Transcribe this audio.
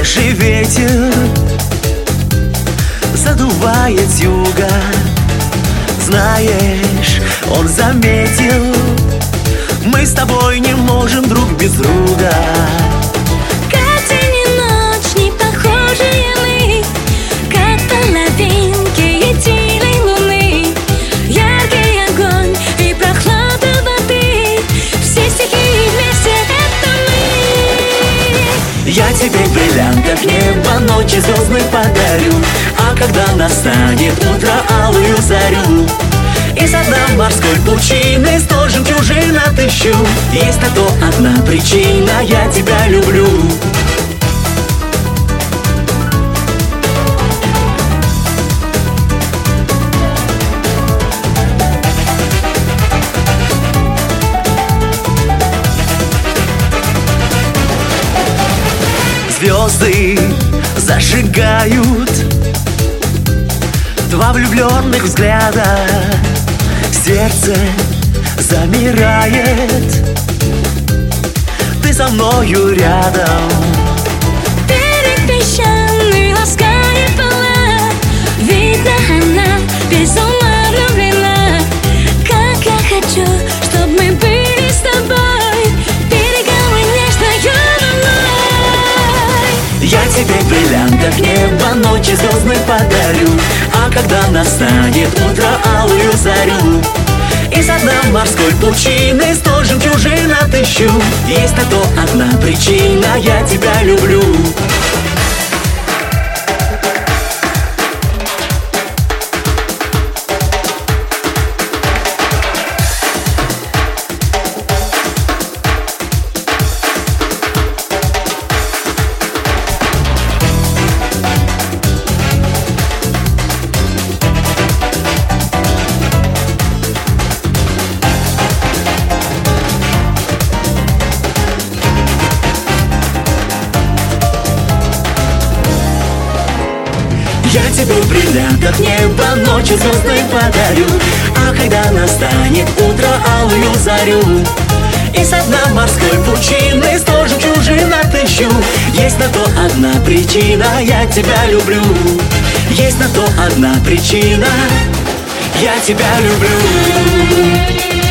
Свежий ветер задувает с юга. Знаешь, он заметил, мы с тобой не можем друг без друга. Как день и ночь, не похожие мы, как половинки единой луны. Яркий огонь и прохлада воды, все стихии вместе — это мы. Я тебе в бриллиантах неба ночи звездных подарю, а когда настанет утро, алую зарю из дна морской пучины сто жемчужин отыщу. Есть на то одна причина — я тебя люблю. Звезды зажигают два влюбленных взгляда. Сердце замирает, ты со мною рядом. Берег песчаный ласкает пола, видно, она безумно влюблена. Как я хочу, чтоб мы были с тобой берегом и нежною волной. Я тебе в бриллиантах неба ночи звездных подарю, а когда настанет утро, алую зарю из дна морской пучины сто жемчужин отыщу. Есть на то одна причина — я тебя люблю. Я тебе в бриллиантах неба ночи звездной подарю, а когда настанет утро, алую зарю из дна морской пучины сто жемчужин отыщу. Есть на то одна причина — я тебя люблю. Есть на то одна причина — я тебя люблю.